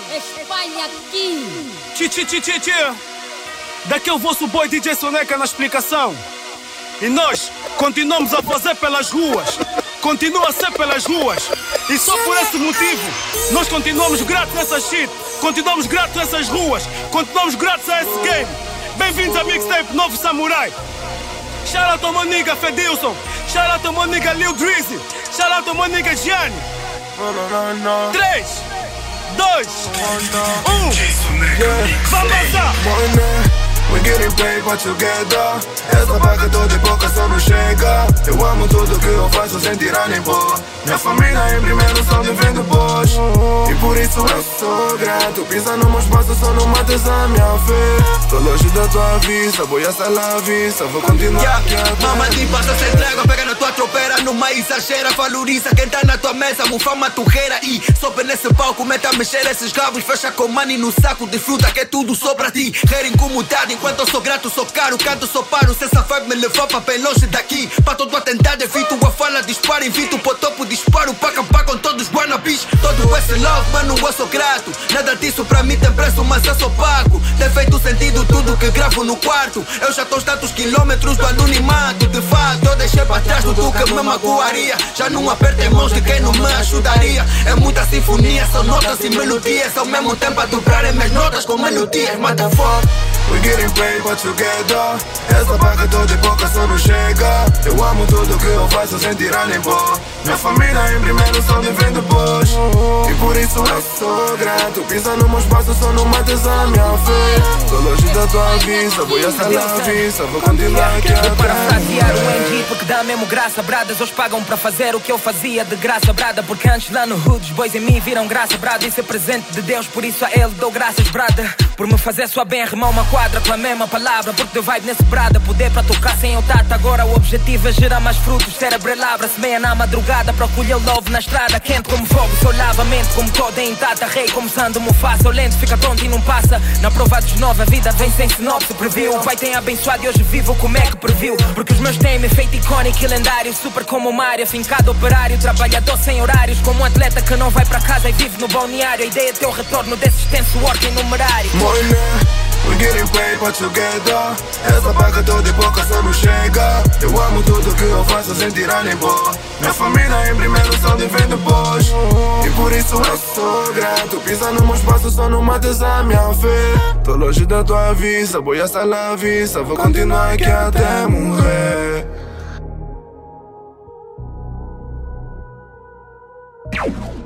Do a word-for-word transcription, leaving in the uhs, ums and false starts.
Espalha aqui. Tchi, tchi, tchi, tchi, tchi. Daqui é o vosso boy D J Soneca na explicação. E nós continuamos a fazer pelas ruas. Continua a ser pelas ruas. E só por esse motivo nós continuamos gratos nessa shit. Continuamos gratos nessas ruas. Continuamos gratos a esse game. Bem-vindos a Mixtape Novo Samurai. Shout out to my nigga Fedilson. Shout out to my nigga Lil Drizzy. Shout out to my nigga Gianni. três, dois, um. Vamos lá. We getting paper together. Essa paga toda e pouca só não chega. Eu amo tudo que eu faço sem tirar nem pôr. Minha família em primeiro, só me vem depois. E por isso eu sou grato. Pisa no meu espaço, só não mates a minha fé. Tô longe da tua vista, vou essa la vista. Vou continuar yeah. aqui até. Mama de passa sem trégua, pega na tua tropeira. Numa exagera, valoriza quem tá na tua mesa. Mufama turreira e sobe nesse palco. Meta a mexer esses cabos, fecha com money no saco. Desfruta que é tudo só pra ti. Quer incomodado, enquanto eu sou grato, sou caro. Canto, sou paro, se essa vibe me levar pra bem longe daqui. Pra todo atentado, evito a fala, disparo. Invito pro topo, disparo pra acabar com todos os wannabes. Todo esse love, mano, eu sou grato. Nada disso pra mim tem preço, mas eu sou pago. Tem feito sentido tudo que gravo no quarto. Eu já tô tantos quilômetros do anonimato. De fato, eu deixei pra trás tudo que me magoaria. Já não apertei mãos de quem não me ajudaria. É muita sinfonia, são notas e melodias. Ao mesmo tempo a dobrarem minhas notas com melodias. Motherfucker. We getting paper together. Essa paga toda e pouca só não chega. Eu amo tudo que eu faço sem tirar nem pôr. Minha família em primeiro, só me vem depois. E por isso eu sou grato. Pisa no meu espaço, só não mates a minha fé. Tô longe da tua vista, vou essa la vista. Vou continuar aqui até. Vou parafrasear o N G porque dá mesmo graça. Bradas, eles pagam pra fazer o que eu fazia de graça, brada. Porque antes lá no hood, os boys em mim viram graça, brada. Isso é presente de Deus, por isso a ele dou graças, brada. Por me fazer só bem rimar uma quadra com a mesma palavra. Porque deu vibe nesse brada, poder pra tocar sem eu tato. Agora o objetivo é gerar mais frutos, cerebrelabra. Semeia na madrugada pra colher o love na estrada. Quente como fogo, sou lava, mente como toda intacta. Rei como Sando Mufasa, o lento fica pronto e não passa. Na prova dos nove, a vida vem sem sinopse, previu. O pai tem abençoado e hoje vivo como é que previu. Porque os meus têm me feito icónico e lendário. Super como o Mario, fincado operário. Trabalhador sem horários, como um atleta que não vai pra casa e vive no balneário. A ideia é ter o retorno desse extenso work em numerário. Money, we getting paper together. Essa paga toda e pouca só não chega. Eu amo tudo que eu faço sem tirar nem pôr. Minha família em primeiro, só me vem depois. E por isso eu sou grato. Pisa no meu espaço, só não mates a minha fé. Tô longe da tua vista, vou essa la vista. Vou continuar aqui até morrer.